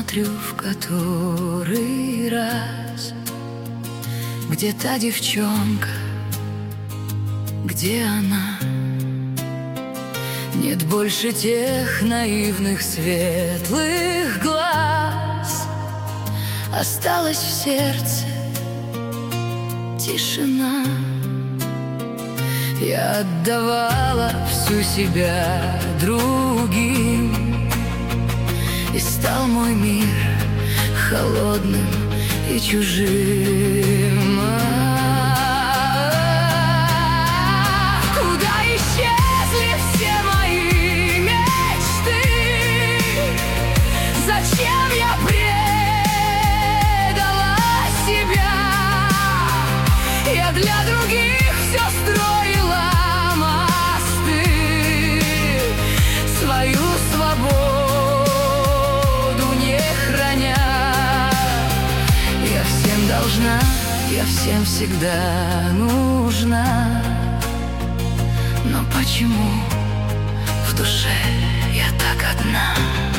смотрю в который раз, где та девчонка, где она? Нет больше тех наивных светлых глаз, осталась в сердце тишина. Я отдавала всю себя другим, и стал мой мир холодным и чужим. Куда исчезли все мои мечты? Зачем я предала себя? Я для других все строила мосты, свою свободу не храня. Я всем должна, я всем всегда нужна. Но почему в душе я так одна?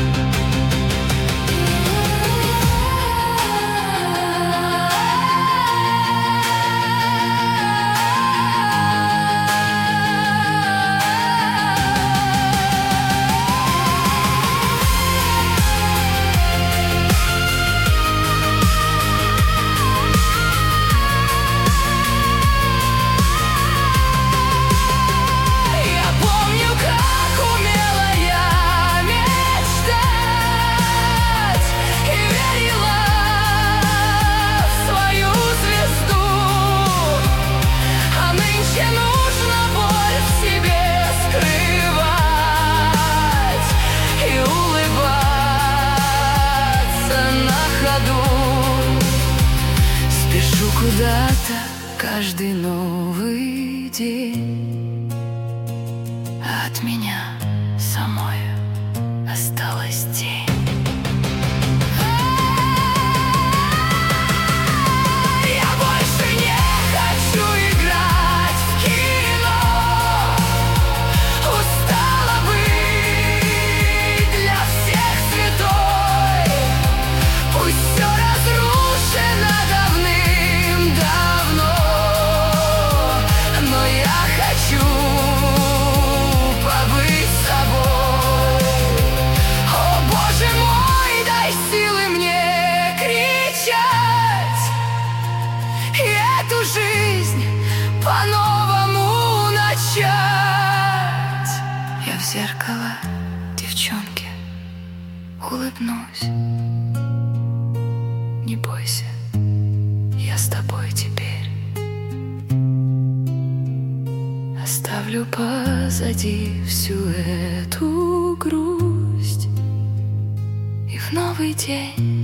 Спешу куда-то каждый новый день, а от меня самой осталась тень. Я больше не хочу играть в кино, устала быть для всех святой. Пусть все разрушено давным-давно, но я хочу побыть собой. О, Боже мой, дай силы мне кричать и эту жизнь по-новому начать. Я в зеркало девчонке улыбнусь. Не бойся, я с тобой теперь. Оставлю позади всю эту грусть, и в новый день